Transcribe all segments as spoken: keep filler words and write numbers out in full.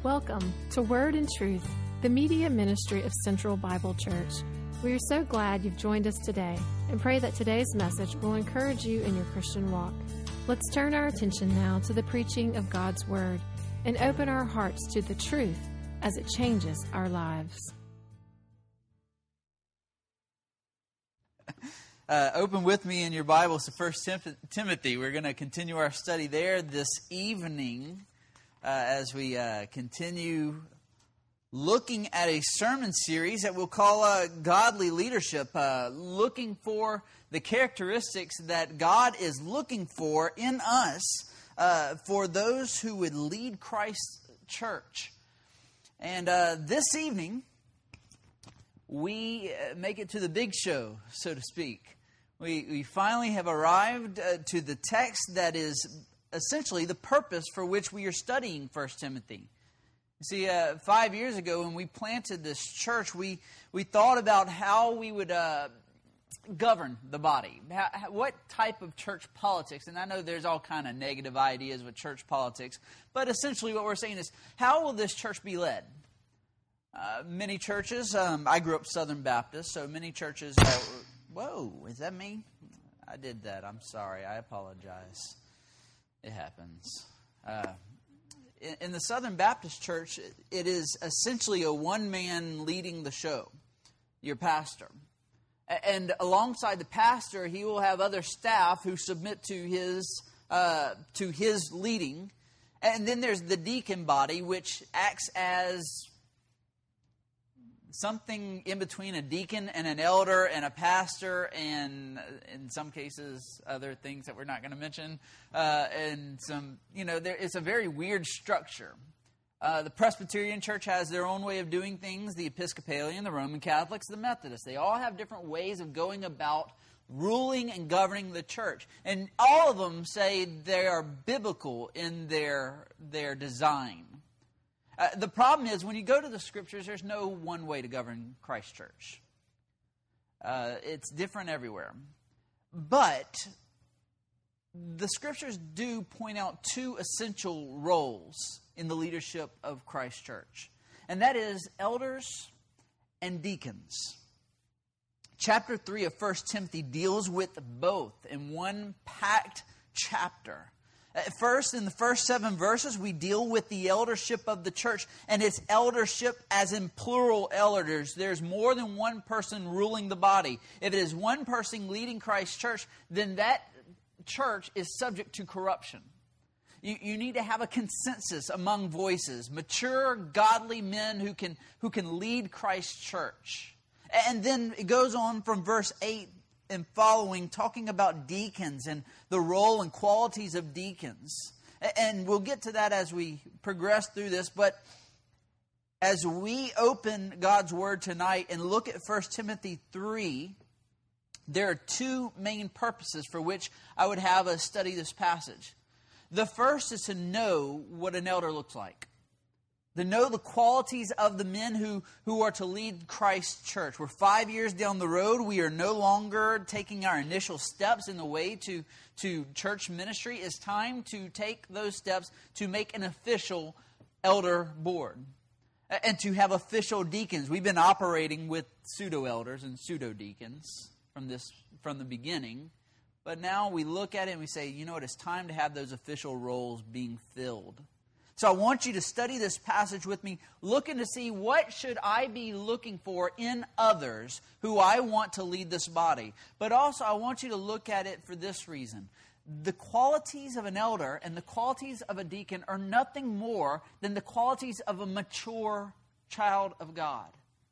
Welcome to Word and Truth, the media ministry of Central Bible Church. We are so glad you've joined us today and pray that today's message will encourage you in your Christian walk. Let's turn our attention now to the preaching of God's Word and open our hearts to the truth as it changes our lives. Uh, open with me in your Bibles to First Tim- Timothy. We're going to continue our study there this evening uh, as we uh, continue looking at a sermon series that we'll call uh, Godly Leadership, uh, looking for the characteristics that God is looking for in us uh, for those who would lead Christ's church. And uh, this evening, we make it to the big show, so to speak. We, we finally have arrived uh, to the text that is essentially the purpose for which we are studying First Timothy. You see, uh, five years ago when we planted this church, we, we thought about how we would uh, govern the body. How, how, what type of church politics, and I know there's all kind of negative ideas with church politics, but essentially what we're saying is, how will this church be led? Uh, many churches, um, I grew up Southern Baptist, so many churches, uh, whoa, is that me? I did that, I'm sorry, I apologize. It happens. Uh, in, in the Southern Baptist church, it is essentially a one-man leading the show, your pastor. And alongside the pastor, he will have other staff who submit to his, uh, to his leading. And then there's the deacon body, which acts as something in between a deacon and an elder and a pastor and in some cases other things that we're not going to mention. Uh, and some, you know, there, it's a very weird structure. Uh, the Presbyterian Church has their own way of doing things. The Episcopalian, the Roman Catholics, the Methodists. They all have different ways of going about ruling and governing the church. And all of them say they are biblical in their their design. Uh, the problem is, when you go to the Scriptures, there's no one way to govern Christ Church. Uh, it's different everywhere. But the Scriptures do point out two essential roles in the leadership of Christ Church. And that is elders and deacons. Chapter three of First Timothy deals with both in one packed chapter. At first, in the first seven verses, we deal with the eldership of the church, and it's eldership as in plural elders. There's more than one person ruling the body. If it is one person leading Christ's church, then that church is subject to corruption. You, you need to have a consensus among voices, mature, godly men who can, who can lead Christ's church. And then it goes on from verse eight and following, talking about deacons and the role and qualities of deacons. And we'll get to that as we progress through this. But as we open God's Word tonight and look at First Timothy three, there are two main purposes for which I would have us study this passage. The first is to know what an elder looks like. To know the qualities of the men who, who are to lead Christ's church. We're five years down the road. We are no longer taking our initial steps in the way to, to church ministry. It's time to take those steps to make an official elder board. And to have official deacons. We've been operating with pseudo-elders and pseudo-deacons from this from the beginning. But now we look at it and we say, you know what, it's time to have those official roles being filled. So I want you to study this passage with me, looking to see what should I be looking for in others who I want to lead this body. But also I want you to look at it for this reason. The qualities of an elder and the qualities of a deacon are nothing more than the qualities of a mature child of God.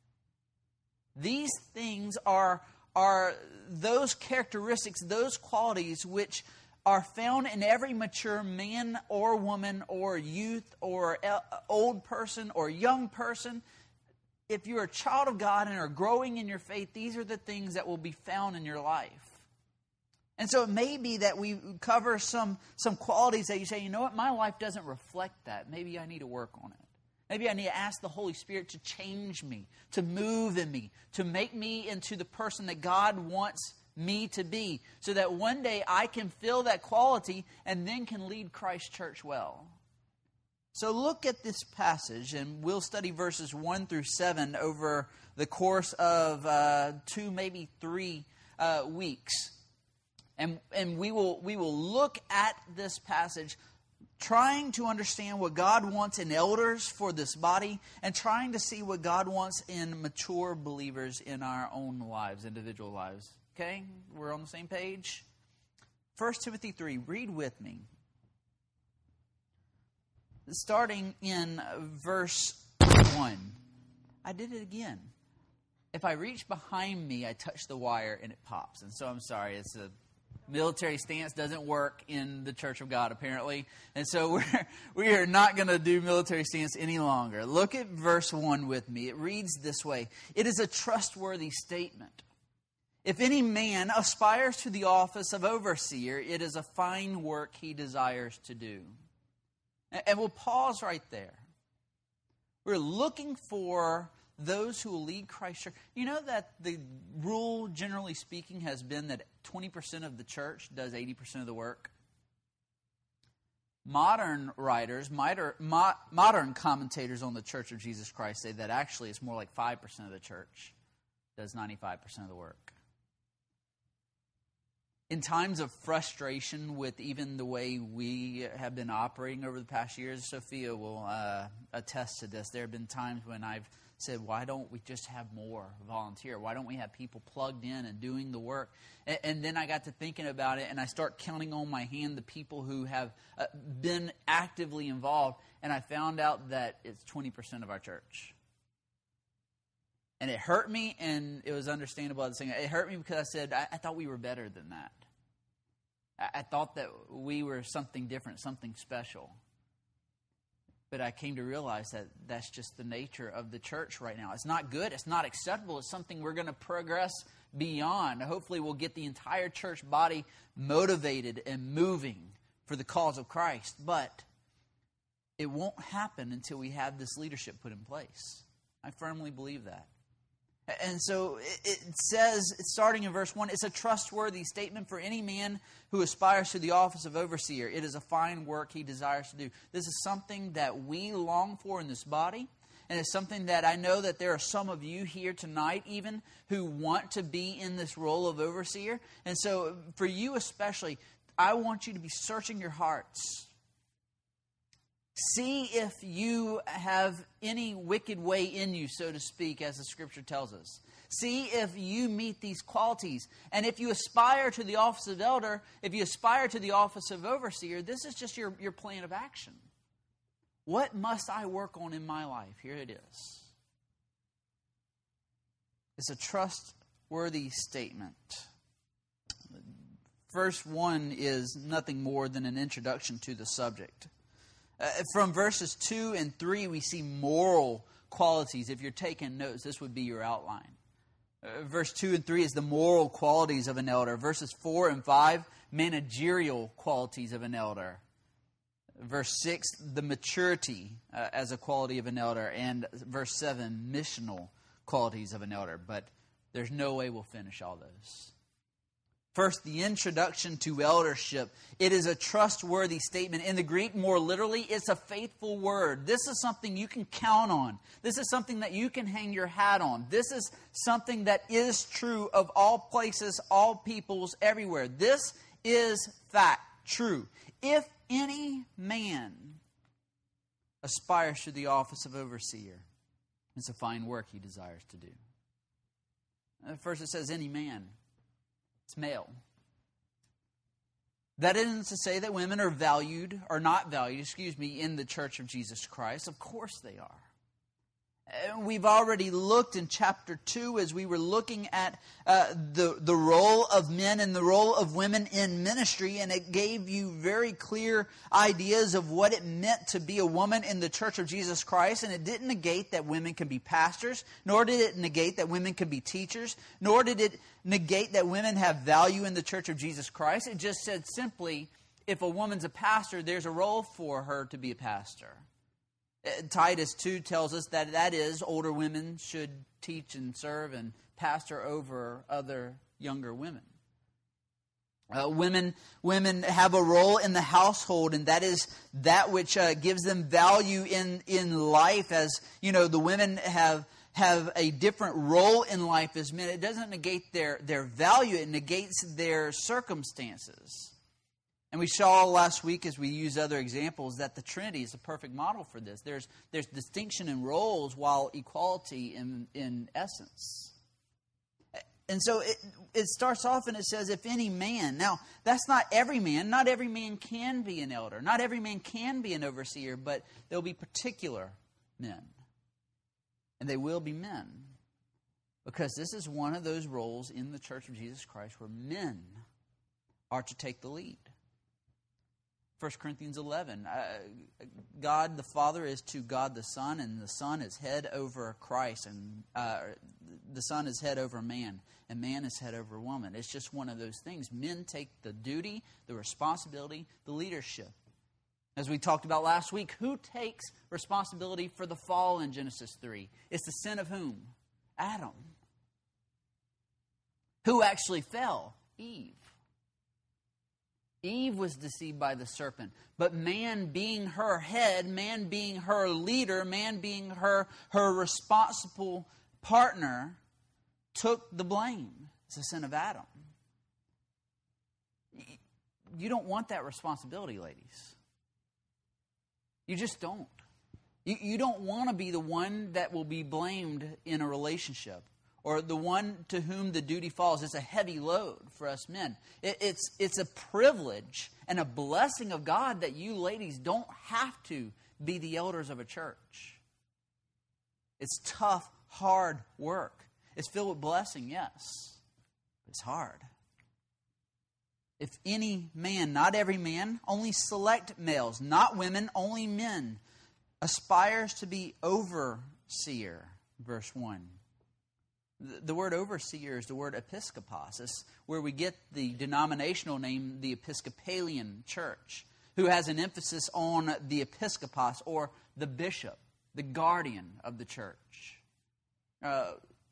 These things are, are those characteristics, those qualities which are found in every mature man or woman or youth or old person or young person. If you're a child of God and are growing in your faith, these are the things that will be found in your life. And so it may be that we cover some, some qualities that you say, you know what, my life doesn't reflect that. Maybe I need to work on it. Maybe I need to ask the Holy Spirit to change me, to move in me, to make me into the person that God wants me to be, so that one day I can feel that quality and then can lead Christ's church well. So look at this passage, and we'll study verses one through seven over the course of uh, two, maybe three uh, weeks. And and we will we will look at this passage, trying to understand what God wants in elders for this body, and trying to see what God wants in mature believers in our own lives, individual lives. Okay? We're on the same page? First Timothy three, read with me. Starting in verse one. I did it again. If I reach behind me, I touch the wire and it pops. And so I'm sorry, it's a military stance doesn't work in the Church of God, apparently. And so we're, we are not going to do military stance any longer. Look at verse one with me. It reads this way. It is a trustworthy statement. If any man aspires to the office of overseer, it is a fine work he desires to do. And we'll pause right there. We're looking for those who will lead Christ's church. You know that the rule, generally speaking, has been that twenty percent of the church does eighty percent of the work? Modern writers, modern commentators on the Church of Jesus Christ say that actually it's more like five percent of the church does ninety-five percent of the work. In times of frustration with even the way we have been operating over the past years, Sophia will uh, attest to this. There have been times when I've said, why don't we just have more volunteer? Why don't we have people plugged in and doing the work? And, and then I got to thinking about it, and I start counting on my hand the people who have uh, been actively involved, and I found out that it's twenty percent of our church. And it hurt me, and it was understandable at the same time. It hurt me because I said, I, I thought we were better than that. I, I thought that we were something different, something special. But I came to realize that that's just the nature of the church right now. It's not good. It's not acceptable. It's something we're going to progress beyond. Hopefully we'll get the entire church body motivated and moving for the cause of Christ. But it won't happen until we have this leadership put in place. I firmly believe that. And so it says, starting in verse one, it's a trustworthy statement for any man who aspires to the office of overseer. It is a fine work he desires to do. This is something that we long for in this body. And it's something that I know that there are some of you here tonight even who want to be in this role of overseer. And so for you especially, I want you to be searching your hearts. See if you have any wicked way in you, so to speak, as the Scripture tells us. See if you meet these qualities. And if you aspire to the office of elder, if you aspire to the office of overseer, this is just your, your plan of action. What must I work on in my life? Here it is. It's a trustworthy statement. Verse one is nothing more than an introduction to the subject. Uh, from verses two and three, we see moral qualities. If you're taking notes, this would be your outline. Uh, verse two and three is the moral qualities of an elder. Verses four and five, managerial qualities of an elder. Verse six, the maturity uh, as a quality of an elder. And verse seven, missional qualities of an elder. But there's no way we'll finish all those. First, the introduction to eldership. It is a trustworthy statement. In the Greek, more literally, it's a faithful word. This is something you can count on. This is something that you can hang your hat on. This is something that is true of all places, all peoples, everywhere. This is fact, true. If any man aspires to the office of overseer, it's a fine work he desires to do. First, it says any man. It's male. That isn't to say that women are valued, or not valued, excuse me, in the Church of Jesus Christ. Of course they are. And we've already looked in chapter two as we were looking at uh, the, the role of men and the role of women in ministry, and it gave you very clear ideas of what it meant to be a woman in the Church of Jesus Christ. And it didn't negate that women can be pastors, nor did it negate that women can be teachers, nor did it negate that women have value in the Church of Jesus Christ. It just said simply, if a woman's a pastor, there's a role for her to be a pastor. Titus two tells us that that is, older women should teach and serve and pastor over other younger women. Uh, women women have a role in the household, and that is that which uh, gives them value in, in life. As you know, the women have have a different role in life as men. It doesn't negate their, their value, it negates their circumstances. And we saw last week, as we use other examples, that the Trinity is a perfect model for this. There's there's distinction in roles while equality in, in essence. And so it, it starts off and it says, if any man. Now, that's not every man. Not every man can be an elder. Not every man can be an overseer, but there'll be particular men. And they will be men. Because this is one of those roles in the Church of Jesus Christ where men are to take the lead. First Corinthians eleven, uh, God the Father is to God the Son, and the Son is head over Christ, and uh, the Son is head over man, and man is head over woman. It's just one of those things. Men take the duty, the responsibility, the leadership. As we talked about last week, who takes responsibility for the fall in Genesis three? It's the sin of whom? Adam. Who actually fell? Eve. Eve was deceived by the serpent, but man being her head, man being her leader, man being her, her responsible partner, took the blame. It's the sin of Adam. You don't want that responsibility, ladies. You just don't. You, you don't want to be the one that will be blamed in a relationship, or the one to whom the duty falls. It's a heavy load for us men. It, it's, it's a privilege and a blessing of God that you ladies don't have to be the elders of a church. It's tough, hard work. It's filled with blessing, yes. But it's hard. If any man, not every man, only select males, not women, only men, aspires to be overseer, verse one. The word overseer is the word episkopos. It's where we get the denominational name, the Episcopalian Church, who has an emphasis on the episkopos, or the bishop, the guardian of the church. Uh,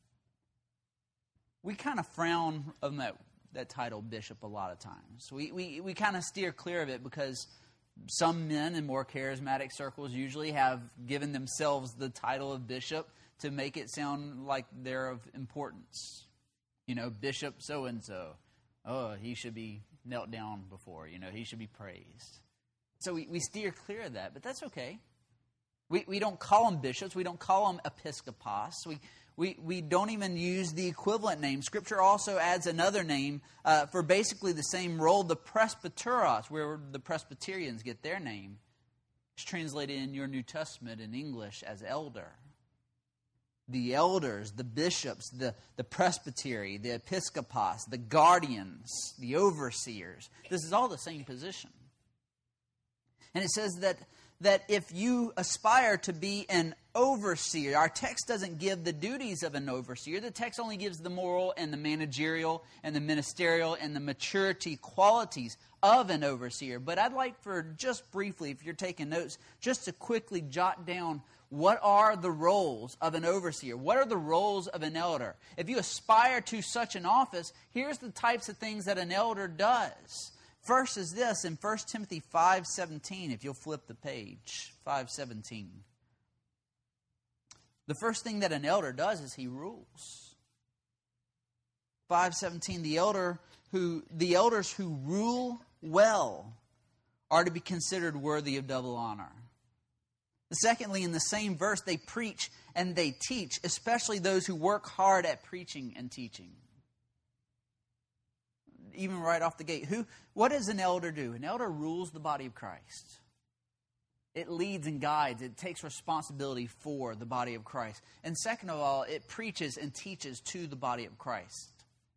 we kind of frown on that, that title, bishop, a lot of times. We, we, we kind of steer clear of it because some men in more charismatic circles usually have given themselves the title of bishop to make it sound like they're of importance. You know, Bishop so-and-so. Oh, he should be knelt down before. You know, he should be praised. So we, we steer clear of that, but that's okay. We we don't call them bishops. We don't call them episkopos. We, we, we don't even use the equivalent name. Scripture also adds another name uh, for basically the same role, the presbyteros, where the Presbyterians get their name. It's translated in your New Testament in English as elder. The elders, the bishops, the, the presbytery, the episkopos, the guardians, the overseers. This is all the same position. And it says that, that if you aspire to be an overseer, our text doesn't give the duties of an overseer. The text only gives the moral and the managerial and the ministerial and the maturity qualities of an overseer. But I'd like for just briefly, if you're taking notes, just to quickly jot down what are the roles of an overseer? What are the roles of an elder? If you aspire to such an office, here's the types of things that an elder does. First is this in First Timothy five seventeen, if you'll flip the page, five seventeen. The first thing that an elder does is he rules. five seventeen, the elder who the elders who rule well are to be considered worthy of double honor. Secondly, in the same verse, they preach and they teach, especially those who work hard at preaching and teaching. Even right off the gate, who? What does an elder do? An elder rules the body of Christ. It leads and guides. It takes responsibility for the body of Christ. And second of all, it preaches and teaches to the body of Christ.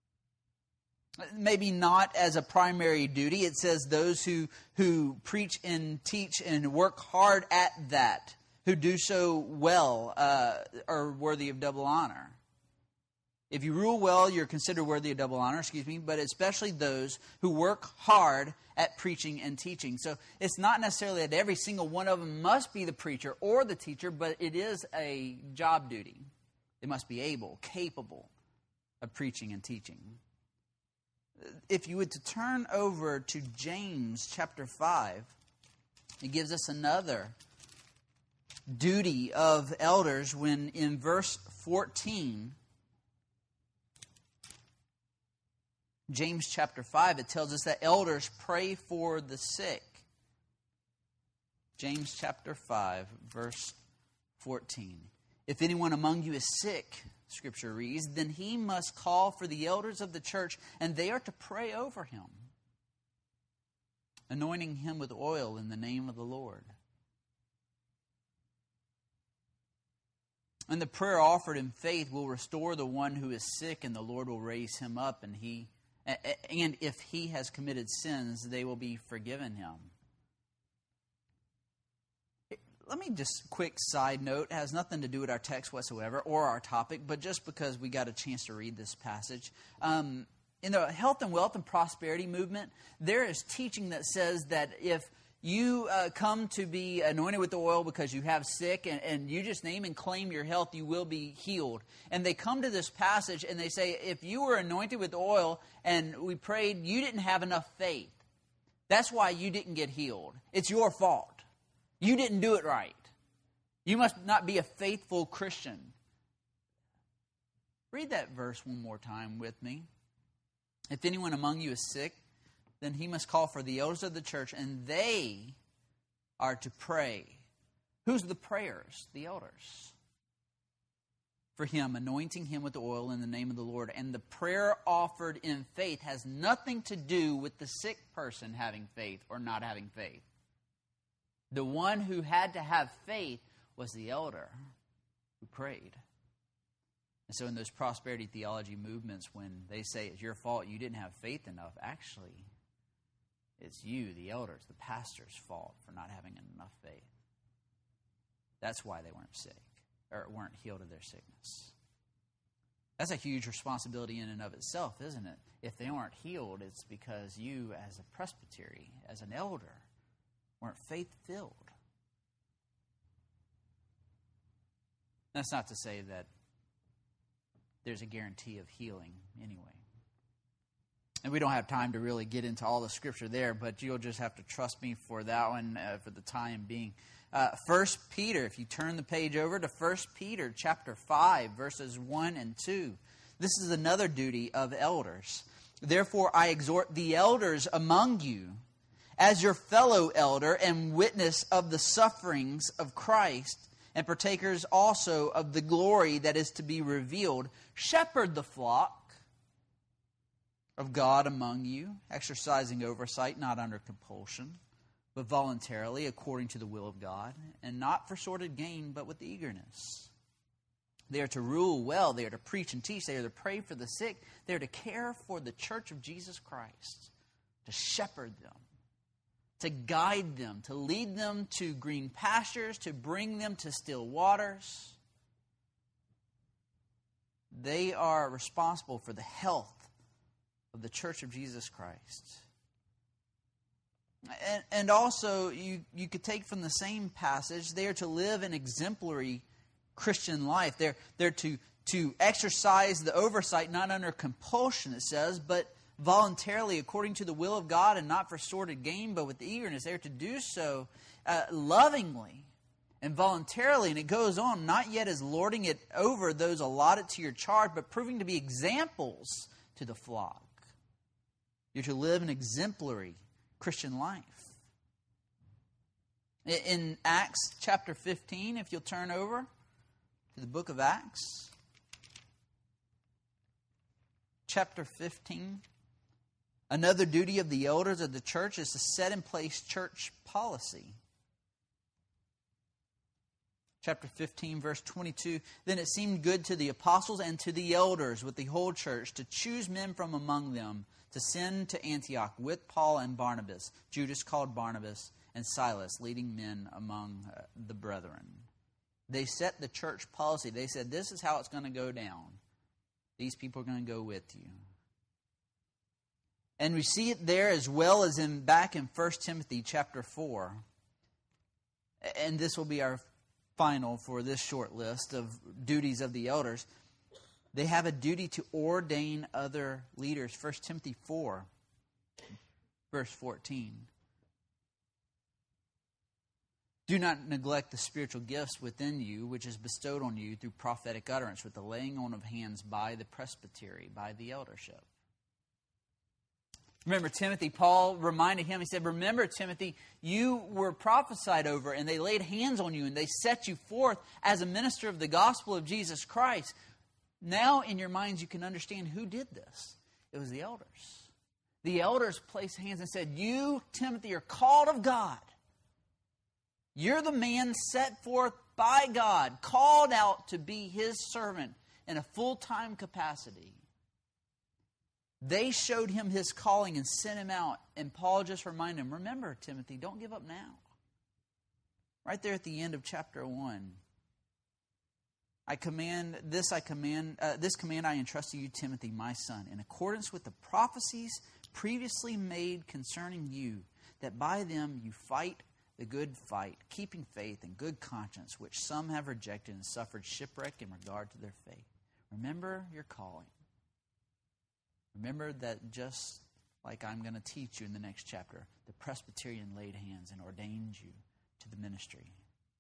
Maybe not as a primary duty. It says those who, who preach and teach and work hard at that, who do so well, uh, are worthy of double honor. If you rule well, you're considered worthy of double honor, excuse me, but especially those who work hard at preaching and teaching. So it's not necessarily that every single one of them must be the preacher or the teacher, but it is a job duty. They must be able, capable of preaching and teaching. if you would to turn over to James chapter five, it gives us another duty of elders when in verse fourteen, James chapter five, it tells us that elders pray for the sick. James chapter five, verse fourteen. If anyone among you is sick, Scripture reads, then he must call for the elders of the church, and they are to pray over him, anointing him with oil in the name of the Lord. And the prayer offered in faith will restore the one who is sick, and the Lord will raise him up, and he and if he has committed sins, they will be forgiven him. Let me just quick side note, it has nothing to do with our text whatsoever or our topic, but just because we got a chance to read this passage. Um, in the health and wealth and prosperity movement, there is teaching that says that if you uh, come to be anointed with the oil because you have sick and, and you just name and claim your health, you will be healed. And they come to this passage and they say, if you were anointed with oil and we prayed, you didn't have enough faith. That's why you didn't get healed. It's your fault. You didn't do it right. You must not be a faithful Christian. Read that verse one more time with me. If anyone among you is sick, then he must call for the elders of the church, and they are to pray. Who's the prayers? The elders. For him, anointing him with oil in the name of the Lord. And the prayer offered in faith has nothing to do with the sick person having faith or not having faith. The one who had to have faith was the elder who prayed. And so in those prosperity theology movements, when they say it's your fault you didn't have faith enough, actually, it's you, the elders, the pastor's fault for not having enough faith. That's why they weren't sick, or weren't healed of their sickness. That's a huge responsibility in and of itself, isn't it? If they aren't healed, it's because you, as a presbytery, as an elder, weren't faith-filled. That's not to say that there's a guarantee of healing anyway. And we don't have time to really get into all the scripture there, but you'll just have to trust me for that one uh, for the time being. Uh, First Peter, if you turn the page over to First Peter chapter five, verses one and two. This is another duty of elders. Therefore I exhort the elders among you, as your fellow elder and witness of the sufferings of Christ, and partakers also of the glory that is to be revealed, shepherd the flock of God among you, exercising oversight, not under compulsion, but voluntarily, according to the will of God, and not for sordid gain, but with eagerness. They are to rule well, they are to preach and teach, they are to pray for the sick, they are to care for the church of Jesus Christ, to shepherd them, to guide them, to lead them to green pastures, to bring them to still waters. They are responsible for the health of the church of Jesus Christ. And, and also, you, you could take from the same passage, they are to live an exemplary Christian life. They're, they're to, to exercise the oversight, not under compulsion, it says, but voluntarily according to the will of God, and not for sordid gain, but with eagerness. They're to do so uh, lovingly and voluntarily. And it goes on, not yet as lording it over those allotted to your charge, but proving to be examples to the flock. You're to live an exemplary Christian life. In Acts chapter fifteen, if you'll turn over to the book of Acts, chapter fifteen, another duty of the elders of the church is to set in place church policy. Chapter fifteen, verse twenty-two, then it seemed good to the apostles and to the elders with the whole church to choose men from among them to send to Antioch with Paul and Barnabas, Judas called Barnabas, and Silas, leading men among uh, the brethren. They set the church policy. They said, this is how it's going to go down. These people are going to go with you. And we see it there as well as in back in First Timothy chapter four. And this will be our final for this short list of duties of the elders. They have a duty to ordain other leaders. First Timothy four, verse fourteen. Do not neglect the spiritual gifts within you, which is bestowed on you through prophetic utterance, with the laying on of hands by the presbytery, by the eldership. Remember Timothy, Paul reminded him, he said, remember Timothy, you were prophesied over and they laid hands on you and they set you forth as a minister of the gospel of Jesus Christ. Now in your minds you can understand who did this. It was the elders. The elders placed hands and said, you, Timothy, are called of God. You're the man set forth by God, called out to be His servant in a full-time capacity. They showed him his calling and sent him out. And Paul just reminded him, remember, Timothy, don't give up now. Right there at the end of chapter one. I command, this I command, uh, this command I entrust to you, Timothy, my son, in accordance with the prophecies previously made concerning you, that by them you fight the good fight, keeping faith and good conscience, which some have rejected and suffered shipwreck in regard to their faith. Remember your calling. Remember that just like I'm going to teach you in the next chapter, the Presbyterian laid hands and ordained you to the ministry.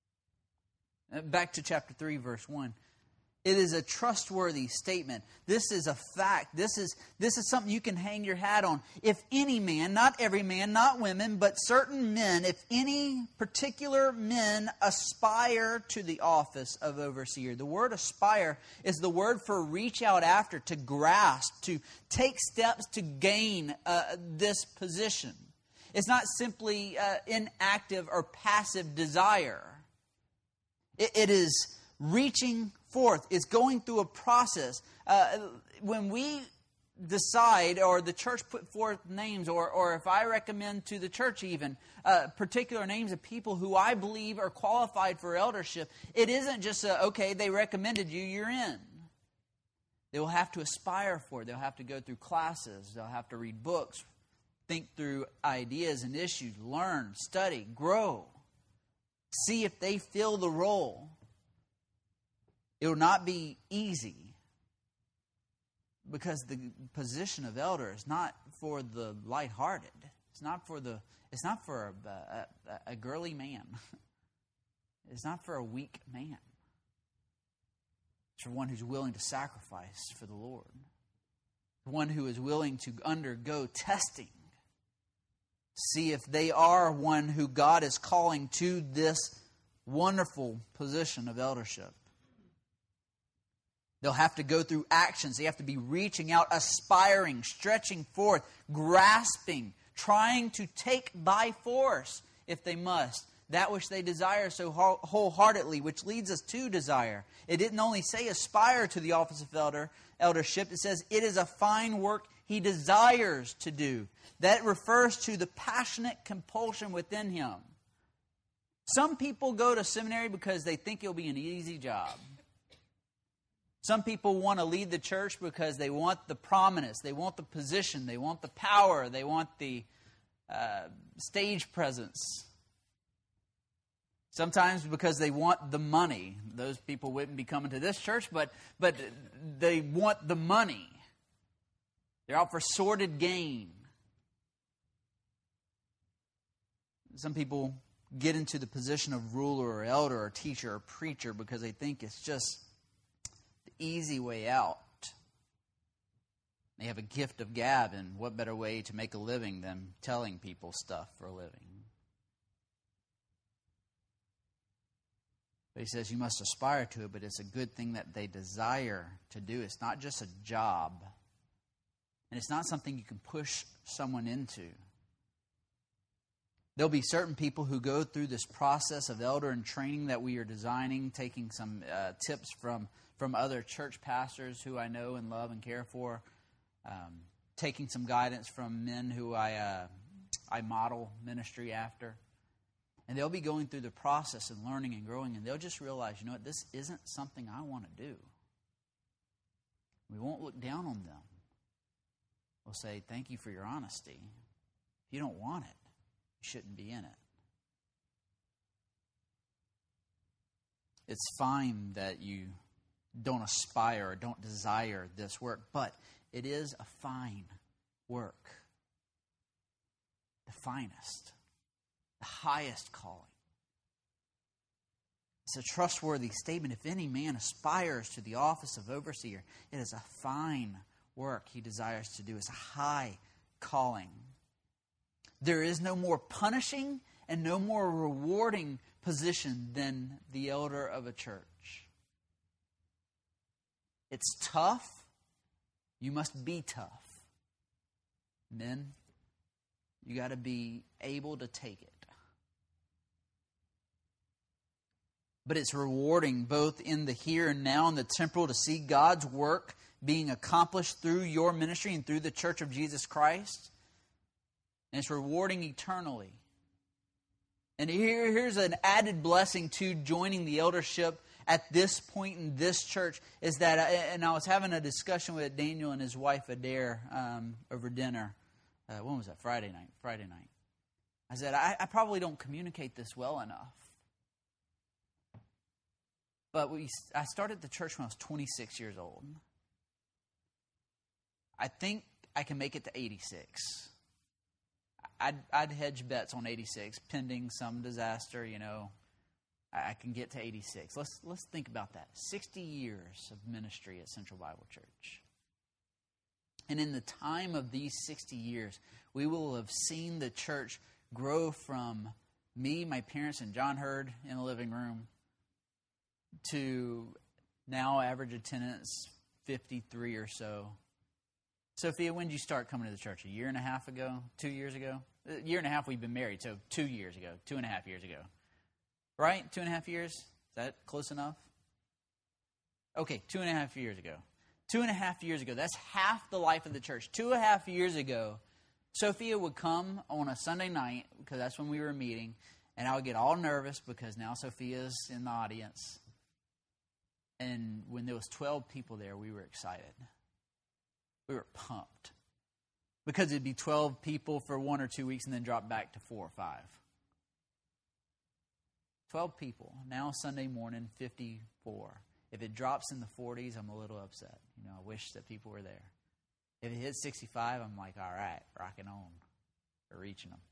Back to chapter three, verse one. It is a trustworthy statement. This is a fact. This is, this is something you can hang your hat on. If any man, not every man, not women, but certain men, if any particular men aspire to the office of overseer. The word aspire is the word for reach out after, to grasp, to take steps to gain uh, this position. It's not simply uh, inactive or passive desire. It, it is reaching forth. It's going through a process. Uh, when we decide, or the church put forth names, or, or if I recommend to the church even, uh, particular names of people who I believe are qualified for eldership, it isn't just, a, okay, they recommended you, you're in. They will have to aspire for it. They'll have to go through classes. They'll have to read books, think through ideas and issues, learn, study, grow, see if they fill the role. It will not be easy, because the position of elder is not for the lighthearted. It's not for the. It's not for a, a, a girly man. It's not for a weak man. It's for one who's willing to sacrifice for the Lord. One who is willing to undergo testing. See if they are one who God is calling to this wonderful position of eldership. They'll have to go through actions. They have to be reaching out, aspiring, stretching forth, grasping, trying to take by force, if they must, that which they desire so wholeheartedly, which leads us to desire. It didn't only say aspire to the office of elder, eldership. It says it is a fine work he desires to do. That refers to the passionate compulsion within him. Some people go to seminary because they think it'll be an easy job. Some people want to lead the church because they want the prominence, they want the position, they want the power, they want the uh, stage presence. Sometimes because they want the money. Those people wouldn't be coming to this church, but but they want the money. They're out for sordid gain. Some people get into the position of ruler or elder or teacher or preacher because they think it's just easy way out. They have a gift of gab, and what better way to make a living than telling people stuff for a living? But he says you must aspire to it, but it's a good thing that they desire to do. It's not just a job. And it's not something you can push someone into. There'll be certain people who go through this process of elder and training that we are designing, taking some uh, tips from from other church pastors who I know and love and care for, um, taking some guidance from men who I uh, I model ministry after. And they'll be going through the process and learning and growing, and they'll just realize, you know what, this isn't something I want to do. We won't look down on them. We'll say, thank you for your honesty. If you don't want it, you shouldn't be in it. It's fine that you don't aspire or don't desire this work, but it is a fine work. The finest, the highest calling. It's a trustworthy statement. If any man aspires to the office of overseer, it is a fine work he desires to do. It's a high calling. There is no more punishing and no more rewarding position than the elder of a church. It's tough. You must be tough. Men, you got to be able to take it. But it's rewarding both in the here and now and the temporal to see God's work being accomplished through your ministry and through the Church of Jesus Christ. And it's rewarding eternally. And here, here's an added blessing to joining the eldership at this point in this church is that, and I was having a discussion with Daniel and his wife Adair um, over dinner. Uh, when was that? Friday night. Friday night. I said, I, I probably don't communicate this well enough. But we, I started the church when I was twenty-six years old. I think I can make it to eighty-six. I'd, I'd hedge bets on eighty-six, pending some disaster, you know. I can get to eighty-six. Let's let's think about that. sixty years of ministry at Central Bible Church. And in the time of these sixty years, we will have seen the church grow from me, my parents, and John Hurd in the living room to now average attendance fifty-three or so. Sophia, when did you start coming to the church? A year and a half ago? Two years ago? A year and a half we've been married, so two years ago. Two and a half years ago. Right? Two and a half years? Is that close enough? Okay, two and a half years ago. Two and a half years ago. That's half the life of the church. Two and a half years ago, Sophia would come on a Sunday night, because that's when we were meeting, and I would get all nervous because now Sophia's in the audience. And when there was twelve people there, we were excited. We were pumped. Because it'd be twelve people for one or two weeks and then drop back to four or five. twelve people. Now Sunday morning, fifty-four. If it drops in the forties, I'm a little upset. You know, I wish that people were there. If it hits sixty-five, I'm like, all right, rocking on. We're reaching them.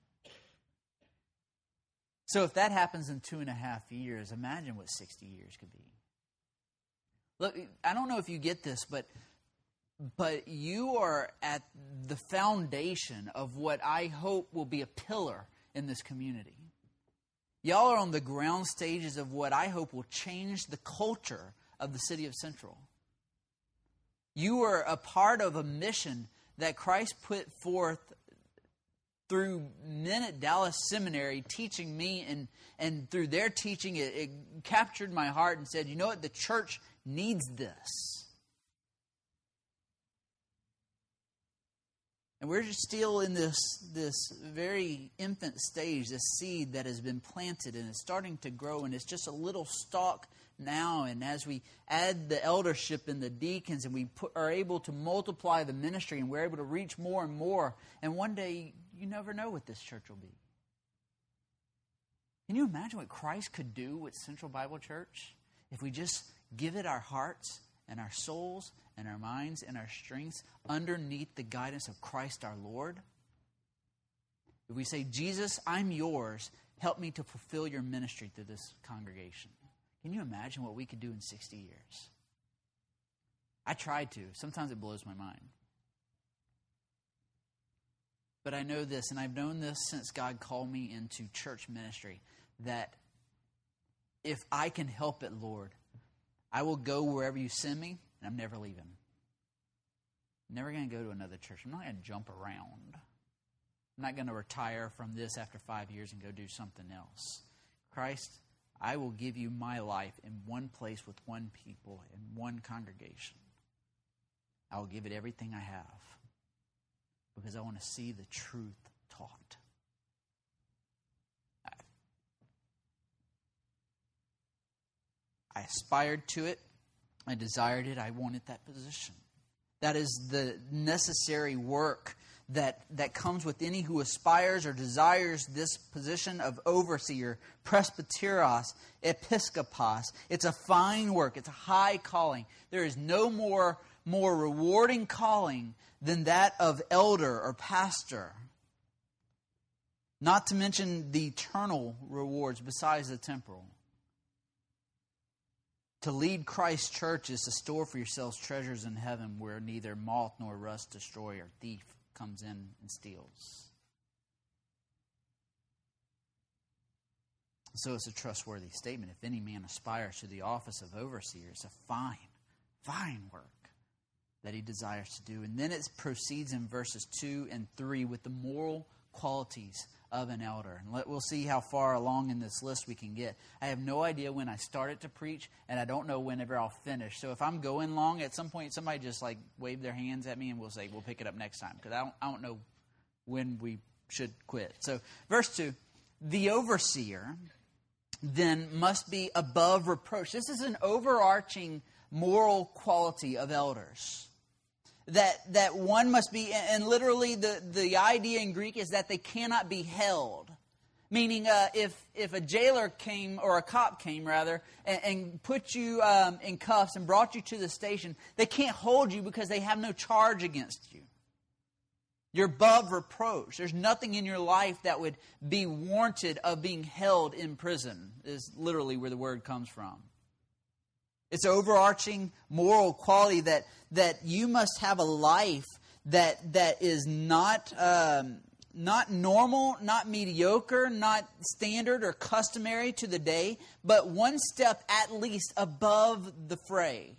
So if that happens in two and a half years, imagine what sixty years could be. Look, I don't know if you get this, but but you are at the foundation of what I hope will be a pillar in this community. Y'all are on the ground stages of what I hope will change the culture of the city of Central. You are a part of a mission that Christ put forth through men at Dallas Seminary teaching me, and, and through their teaching, it, it captured my heart and said, you know what, the church needs this. And we're just still in this, this very infant stage, this seed that has been planted and is starting to grow, and it's just a little stalk now. And as we add the eldership and the deacons, and we put, are able to multiply the ministry, and we're able to reach more and more, and one day, you never know what this church will be. Can you imagine what Christ could do with Central Bible Church if we just give it our hearts and our souls and our minds and our strengths underneath the guidance of Christ our Lord? If we say, Jesus, I'm yours, help me to fulfill your ministry through this congregation. Can you imagine what we could do in sixty years? I tried to. Sometimes it blows my mind. But I know this, and I've known this since God called me into church ministry, that if I can help it, Lord, I will go wherever you send me, and I'm never leaving. I'm never going to go to another church. I'm not going to jump around. I'm not going to retire from this after five years and go do something else. Christ, I will give you my life in one place with one people, in one congregation. I will give it everything I have because I want to see the truth taught. I, I aspired to it. I desired it. I wanted that position. That is the necessary work that, that comes with any who aspires or desires this position of overseer, presbyteros, episkopos. It's a fine work. It's a high calling. There is no more, more rewarding calling than that of elder or pastor. Not to mention the eternal rewards besides the temporal. To lead Christ's church is to store for yourselves treasures in heaven where neither moth nor rust destroy or thief comes in and steals. So it's a trustworthy statement. If any man aspires to the office of overseer, it's a fine, fine work that he desires to do. And then it proceeds in verses two and three with the moral qualities of an elder. And let, we'll see how far along in this list we can get. I have no idea when I started to preach, and I don't know whenever I'll finish. So if I'm going long, at some point somebody just like wave their hands at me and we'll say, we'll pick it up next time. Because I don't, I don't know when we should quit. So verse two, the overseer then must be above reproach. This is an overarching moral quality of elders. That that one must be, and literally the, the idea in Greek is that they cannot be held. Meaning uh, if, if a jailer came, or a cop came rather, and, and put you um, in cuffs and brought you to the station, they can't hold you because they have no charge against you. You're above reproach. There's nothing in your life that would be warranted of being held in prison, is literally where the word comes from. It's overarching moral quality that that you must have a life that that is not um, not normal, not mediocre, not standard or customary to the day, but one step at least above the fray.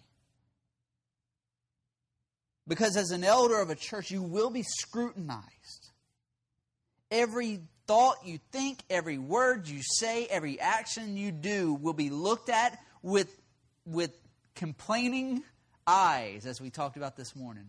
Because as an elder of a church, you will be scrutinized. Every thought you think, every word you say, every action you do will be looked at with with complaining eyes, as we talked about this morning.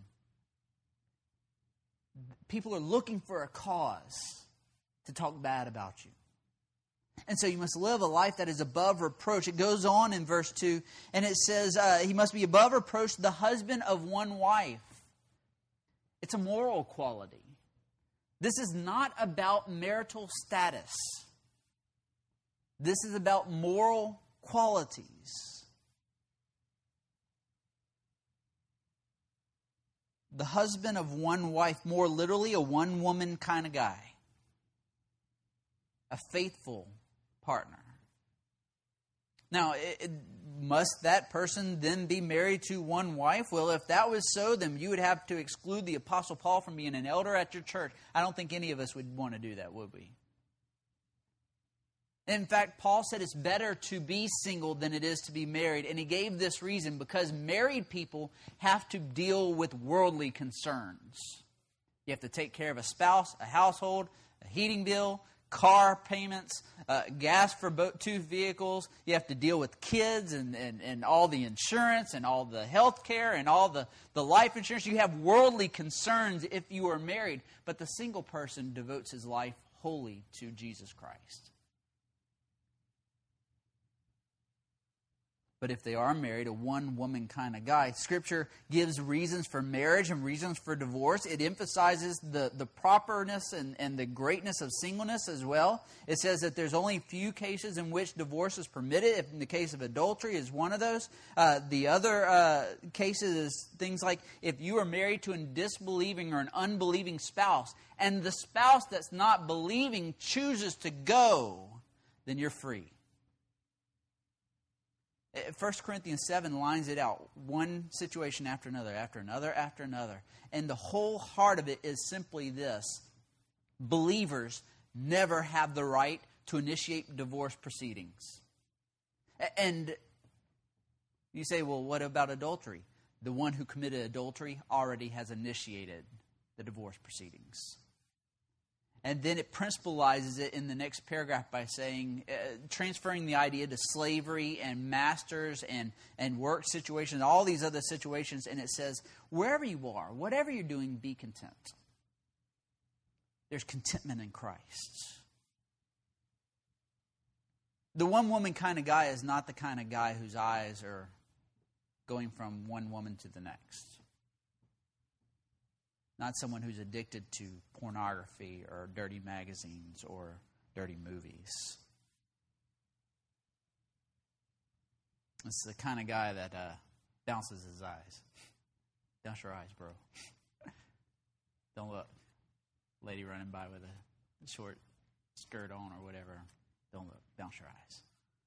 People are looking for a cause to talk bad about you. And so you must live a life that is above reproach. It goes on in verse two, and it says uh, he must be above reproach, the husband of one wife. It's a moral quality. This is not about marital status. This is about moral qualities. The husband of one wife, more literally a one-woman kind of guy. A faithful partner. Now, it, it, must that person then be married to one wife? Well, if that was so, then you would have to exclude the Apostle Paul from being an elder at your church. I don't think any of us would want to do that, would we? In fact, Paul said it's better to be single than it is to be married. And he gave this reason, because married people have to deal with worldly concerns. You have to take care of a spouse, a household, a heating bill, car payments, uh, gas for both, two vehicles. You have to deal with kids and, and, and all the insurance and all the health care and all the, the life insurance. You have worldly concerns if you are married. But the single person devotes his life wholly to Jesus Christ. But if they are married, a one-woman kind of guy, Scripture gives reasons for marriage and reasons for divorce. It emphasizes the, the properness and, and the greatness of singleness as well. It says that there's only few cases in which divorce is permitted. If in the case of adultery is one of those. Uh, the other uh, cases is things like if you are married to a disbelieving or an unbelieving spouse, and the spouse that's not believing chooses to go, then you're free. First Corinthians seven lines it out, one situation after another, after another, after another. And the whole heart of it is simply this. Believers never have the right to initiate divorce proceedings. And you say, well, what about adultery? The one who committed adultery already has initiated the divorce proceedings. And then it principalizes it in the next paragraph by saying, uh, transferring the idea to slavery and masters and, and work situations, all these other situations. And it says, wherever you are, whatever you're doing, be content. There's contentment in Christ. The one-woman kind of guy is not the kind of guy whose eyes are going from one woman to the next. not someone who's addicted to pornography or dirty magazines or dirty movies. It's the kind of guy that uh, bounces his eyes. Bounce your eyes, bro. Don't look. Lady running by with a short skirt on or whatever. Don't look. Bounce your eyes.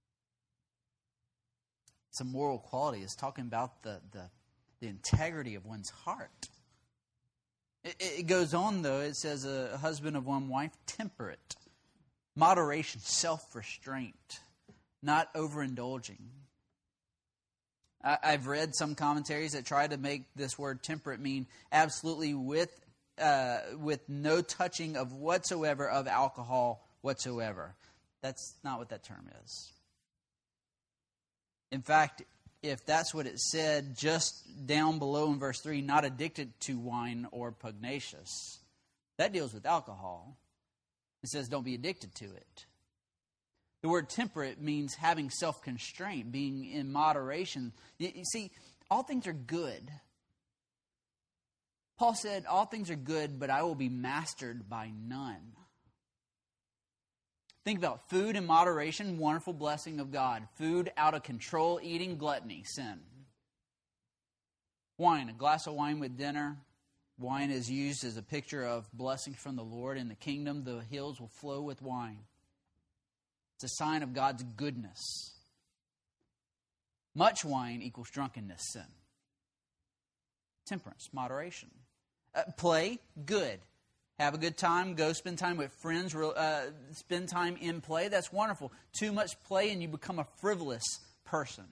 Some moral quality is talking about the, the, the integrity of one's heart. It, it goes on, though. It says a husband of one wife, temperate, moderation, self-restraint, not overindulging. I, I've read some commentaries that try to make this word temperate mean absolutely with uh, with no touching of whatsoever of alcohol whatsoever. That's not what that term is. In fact, if that's what it said just down below in verse three, not addicted to wine or pugnacious, that deals with alcohol. It says don't be addicted to it. The word temperate means having self-constraint, being in moderation. You, you see, all things are good. Paul said, all things are good, but I will be mastered by none. Think about food in moderation, wonderful blessing of God. Food out of control, eating, gluttony, sin. Wine, a glass of wine with dinner. Wine is used as a picture of blessings from the Lord. In the kingdom, the hills will flow with wine. It's a sign of God's goodness. Much wine equals drunkenness, sin. Temperance, moderation. Uh, play, good. Have a good time. Go spend time with friends. Uh, spend time in play. That's wonderful. Too much play and you become a frivolous person.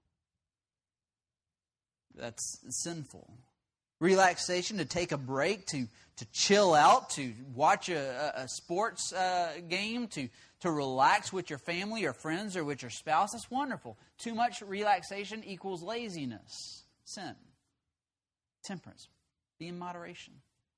That's sinful. Relaxation, to take a break, to, to chill out, to watch a, a sports uh, game, to, to relax with your family or friends or with your spouse. That's wonderful. Too much relaxation equals laziness, sin. Temperance, be in moderation.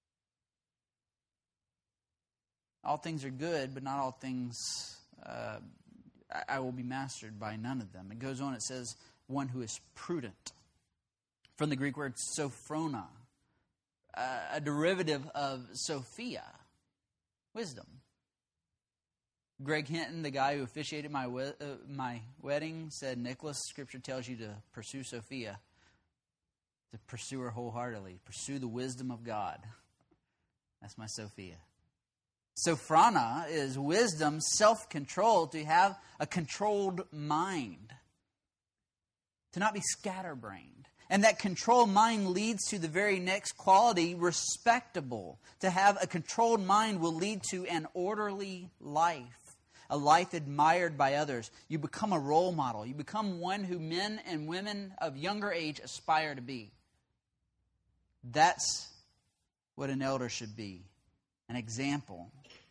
All things are good, but not all things, uh, I, I will be mastered by none of them. It goes on, it says, one who is prudent. From the Greek word sophrona, uh, a derivative of Sophia, wisdom. Greg Hinton, the guy who officiated my we- uh, my wedding, said, Nicholas, Scripture tells you to pursue Sophia, to pursue her wholeheartedly, pursue the wisdom of God. That's my Sophia. Sophrona is wisdom, self-control, to have a controlled mind, to not be scatterbrained. And that controlled mind leads to the very next quality, respectable. To have a controlled mind will lead to an orderly life, a life admired by others. You become a role model. You become one who men and women of younger age aspire to be. That's what an elder should be, an example.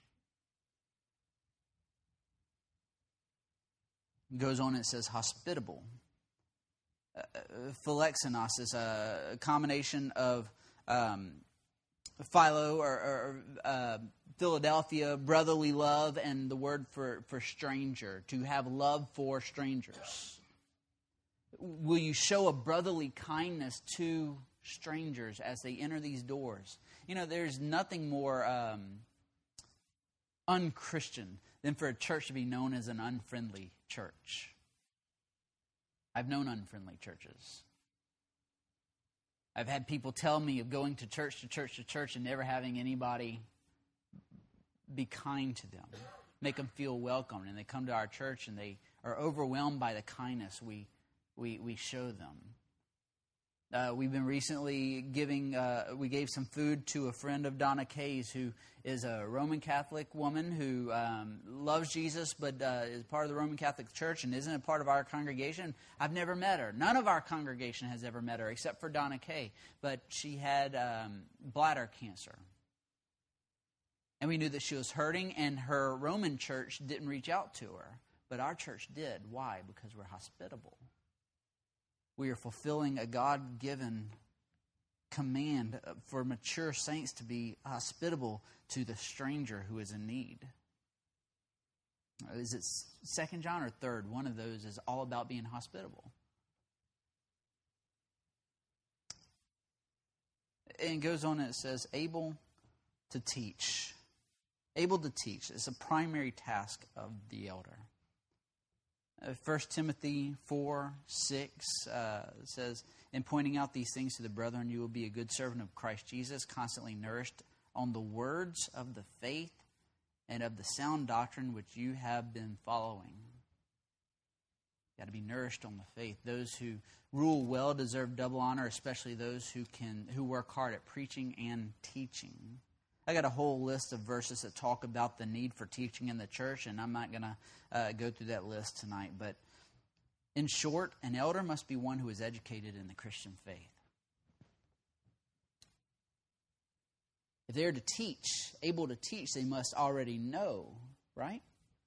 It goes on and it says hospitable. Uh, Philoxenos is a combination of um, philo or, or uh, Philadelphia, brotherly love, and the word for, for stranger, to have love for strangers. Will you show a brotherly kindness to strangers as they enter these doors? You know, there's nothing more um, unchristian than for a church to be known as an unfriendly church. I've known unfriendly churches. I've had people tell me of going to church to church to church and never having anybody be kind to them, make them feel welcome. And they come to our church and they are overwhelmed by the kindness we we, we show them. Uh, we've been recently giving, uh, we gave some food to a friend of Donna Kay's who is a Roman Catholic woman who um, loves Jesus but uh, is part of the Roman Catholic Church and isn't a part of our congregation. I've never met her. None of our congregation has ever met her except for Donna Kay. But she had um, bladder cancer. And we knew that she was hurting, and her Roman church didn't reach out to her. But our church did. Why? Because we're hospitable. We are fulfilling a God-given command for mature saints to be hospitable to the stranger who is in need. Is it Second John or Third? One of those is all about being hospitable. and it goes on and it says, able to teach. Able to teach is a primary task of the elder. Uh, First Timothy four, six uh, says, in pointing out these things to the brethren, you will be a good servant of Christ Jesus, constantly nourished on the words of the faith and of the sound doctrine which you have been following. Got to be nourished on the faith. Those who rule well deserve double honor, especially those who can who work hard at preaching and teaching. I got a whole list of verses that talk about the need for teaching in the church, and I'm not going to uh, go through that list tonight. But in short, an elder must be one who is educated in the Christian faith. If they're to teach, able to teach, they must already know, right?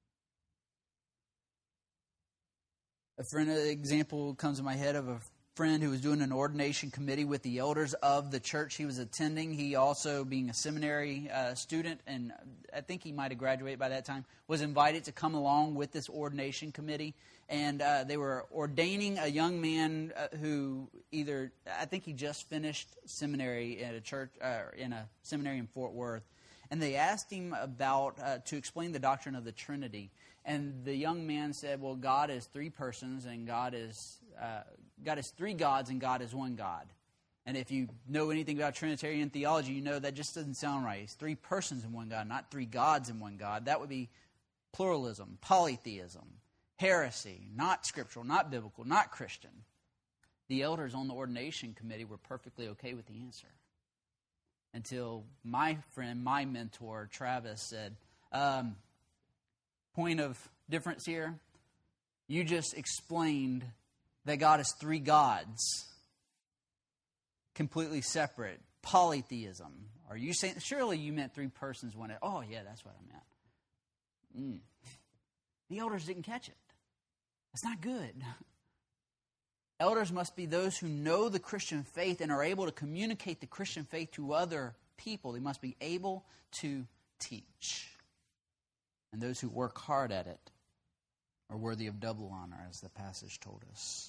A friend, an example comes to my head of a friend who was doing an ordination committee with the elders of the church he was attending. He also, being a seminary uh, student, and I think he might have graduated by that time, was invited to come along with this ordination committee. And uh, they were ordaining a young man uh, who either, I think he just finished seminary at a church, uh, in a seminary in Fort Worth. And they asked him about, uh, to explain the doctrine of the Trinity. And the young man said, well, God is three persons, and God is uh, God is three gods, and God is one God. And if you know anything about Trinitarian theology, you know that just doesn't sound right. It's three persons in one God, not three gods in one God. That would be pluralism, polytheism, heresy, not scriptural, not biblical, not Christian. The elders on the ordination committee were perfectly okay with the answer. Until my friend, my mentor, Travis, said, um, point of difference here, you just explained that God is three gods, completely separate, polytheism. Are you saying, surely you meant three persons when it, oh yeah, that's what I meant. Mm. The elders didn't catch it. That's not good. Elders must be those who know the Christian faith and are able to communicate the Christian faith to other people. They must be able to teach. And those who work hard at it are worthy of double honor, as the passage told us.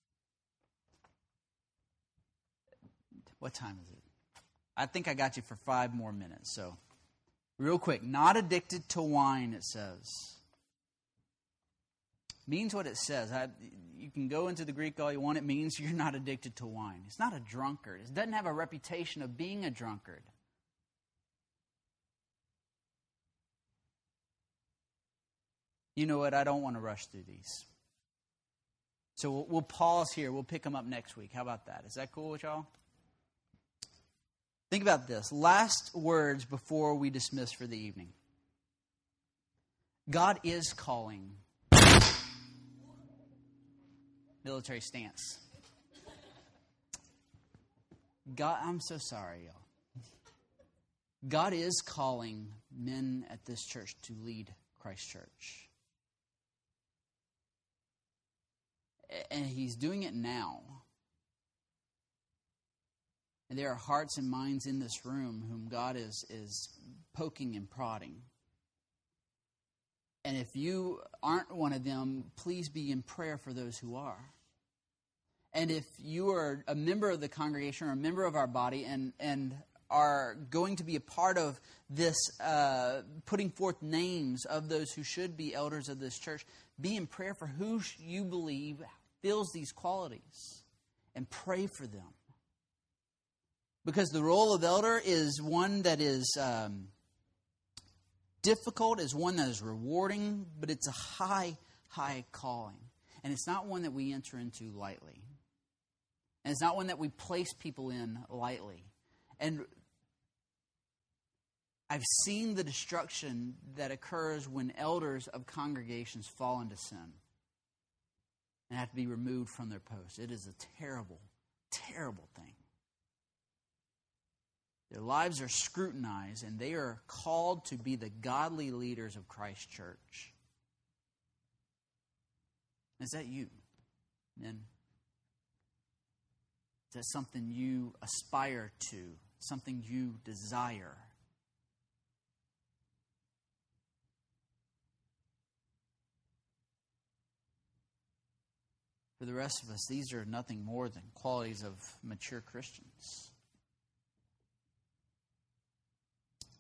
What time is it? I think I got you for five more minutes. So, real quick, not addicted to wine, it says. Means what it says. I, you can go into the Greek all you want. It means you're not addicted to wine. It's not a drunkard. It doesn't have a reputation of being a drunkard. You know what? I don't want to rush through these. So we'll, we'll pause here. We'll pick them up next week. How about that? Is that cool with y'all? Think about this. Last words before we dismiss for the evening. God is calling. Military stance. God, I'm so sorry, y'all. God is calling men at this church to lead Christ Church. And He's doing it now. And there are hearts and minds in this room whom God is, is poking and prodding. And if you aren't one of them, please be in prayer for those who are. And if you are a member of the congregation or a member of our body and, and are going to be a part of this, uh, putting forth names of those who should be elders of this church, be in prayer for who you believe fills these qualities and pray for them. Because the role of elder is one that is um, difficult, is one that is rewarding, but it's a high, high calling. And it's not one that we enter into lightly. And it's not one that we place people in lightly. And I've seen the destruction that occurs when elders of congregations fall into sin and have to be removed from their posts. It is a terrible, terrible thing. Their lives are scrutinized, and they are called to be the godly leaders of Christ Church. Is that you, men? Is that something you aspire to, something you desire? For the rest of us, these are nothing more than qualities of mature Christians.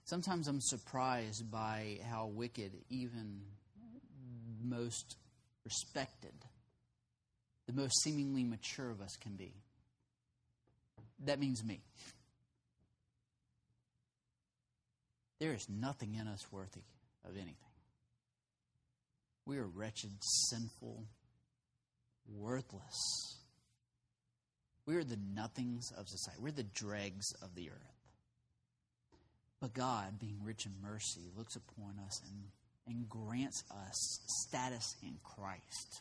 Sometimes I'm surprised by how wicked even most respected, the most seemingly mature of us can be. That means me. There is nothing in us worthy of anything. We are wretched, sinful, worthless. We are the nothings of society. We're the dregs of the earth. But God, being rich in mercy, looks upon us and, and grants us status in Christ.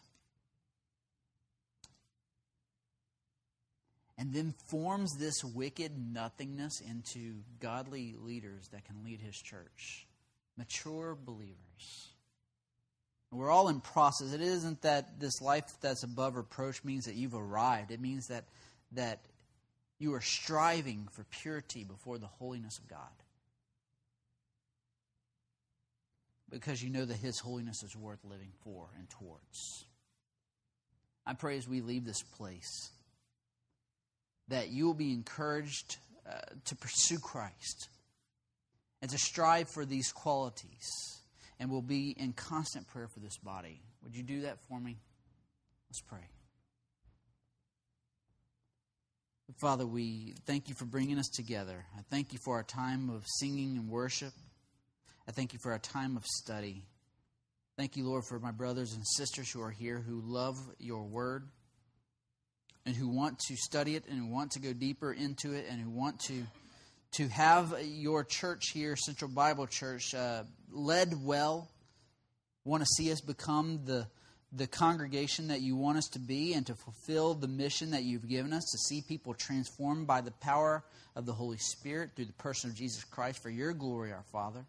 And then forms this wicked nothingness into godly leaders that can lead his church. Mature believers. We're all in process. It isn't that this life that's above reproach means that you've arrived. It means that, that you are striving for purity before the holiness of God. Because you know that his holiness is worth living for and towards. I pray as we leave this place that you will be encouraged uh, to pursue Christ and to strive for these qualities, and will be in constant prayer for this body. Would you do that for me? Let's pray. Father, we thank you for bringing us together. I thank you for our time of singing and worship. I thank you for our time of study. Thank you, Lord, for my brothers and sisters who are here who love your word and who want to study it and who want to go deeper into it and who want to, to have your church here, Central Bible Church, uh, led well, want to see us become the, the congregation that you want us to be and to fulfill the mission that you've given us, to see people transformed by the power of the Holy Spirit through the person of Jesus Christ for your glory, our Father.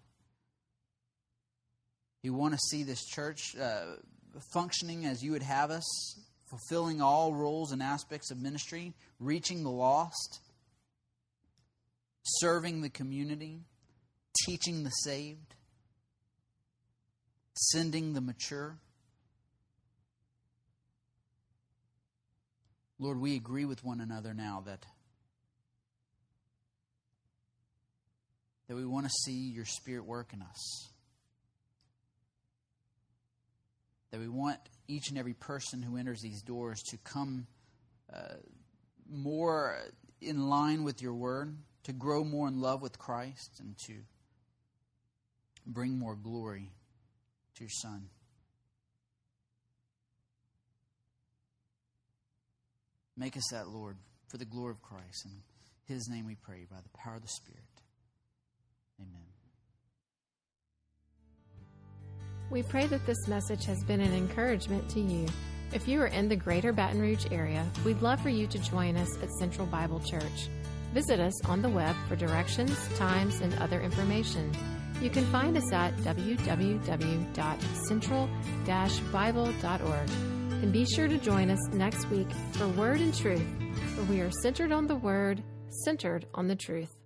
You want to see this church uh, functioning as you would have us, fulfilling all roles and aspects of ministry, reaching the lost, serving the community, teaching the saved, sending the mature. Lord, we agree with one another now that, that we want to see your Spirit work in us. That we want each and every person who enters these doors to come uh, more in line with your word, to grow more in love with Christ, and to bring more glory to your Son. Make us that, Lord, for the glory of Christ. In his name we pray, by the power of the Spirit. Amen. We pray that this message has been an encouragement to you. If you are in the greater Baton Rouge area, we'd love for you to join us at Central Bible Church. Visit us on the web for directions, times, and other information. You can find us at w w w dot central dash bible dot org. And be sure to join us next week for Word and Truth, where we are centered on the Word, centered on the truth.